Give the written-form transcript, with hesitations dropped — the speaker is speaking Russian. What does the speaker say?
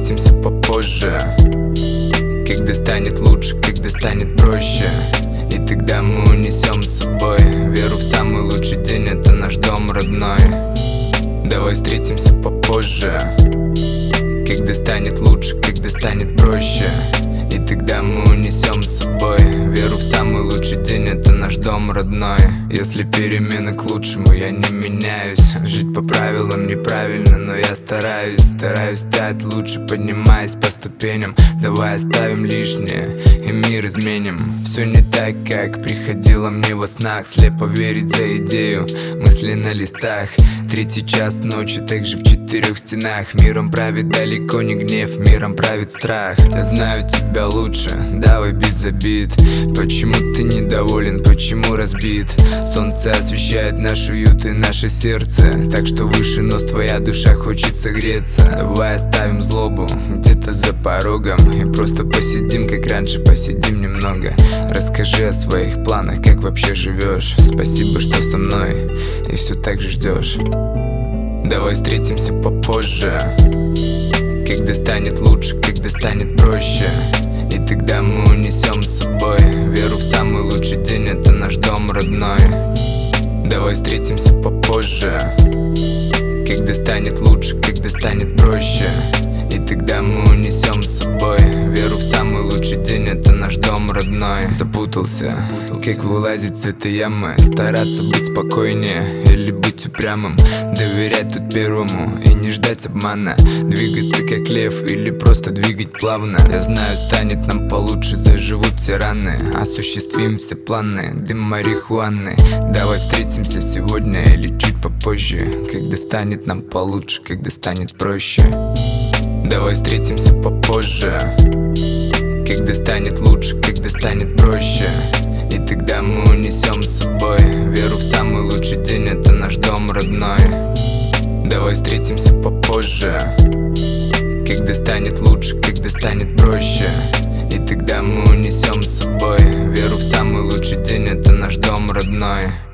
встретимся попозже, когда станет лучше, когда станет проще. И тогда мы унесем с собой веру в самый лучший день, это наш дом родной. Давай встретимся попозже, когда станет лучше, когда станет проще. И тогда мы унесем с собой веру в самый лучший день, это наш дом родной. Если перемены к лучшему, я не меняюсь. Жить по правилам неправильно, но я стараюсь стать лучше, поднимаясь по ступеням. Давай оставим лишнее и мир изменим. Все не так, как приходило мне во снах. Слепо верить за идею, мысли на листах. 3-й час ночи, также в 4 стенах. Миром правит далеко не гнев, миром правит страх. Я знаю тебя лучше, давай без обид. Почему ты недоволен, почему разбит? Солнце освещает наш уют и наше сердце, так что выше нос твоя душа хочет согреться. Давай оставим злобу где-то за порогом и просто посидим, как раньше, посидим немного. Расскажи о своих планах, как вообще живешь. Спасибо, что со мной и все так же ждешь. Давай встретимся попозже, когда станет лучше, когда станет проще. И тогда мы унесем с собой веру в самый лучший день, это наш дом родной. Давай встретимся попозже, когда станет лучше, когда станет проще. И тогда мы унесем с собой веру в самый лучший день, это наш дом родной. Запутался, как вылазить с этой ямы. Стараться быть спокойнее или быть упрямым. Доверять тут первому и не ждать обмана. Двигаться как лев или просто двигать плавно. Я знаю, станет нам получше, заживут все раны. Осуществим все планы, дым марихуаны. Давай встретимся сегодня или чуть попозже, когда станет нам получше, когда станет проще. Давай встретимся попозже, когда станет лучше, когда станет проще. И тогда мы унесем с собой веру в самый лучший день, это наш дом родной. Давай встретимся попозже, когда станет лучше, когда станет проще. И тогда мы унесем с собой веру в самый лучший день, это наш дом родной.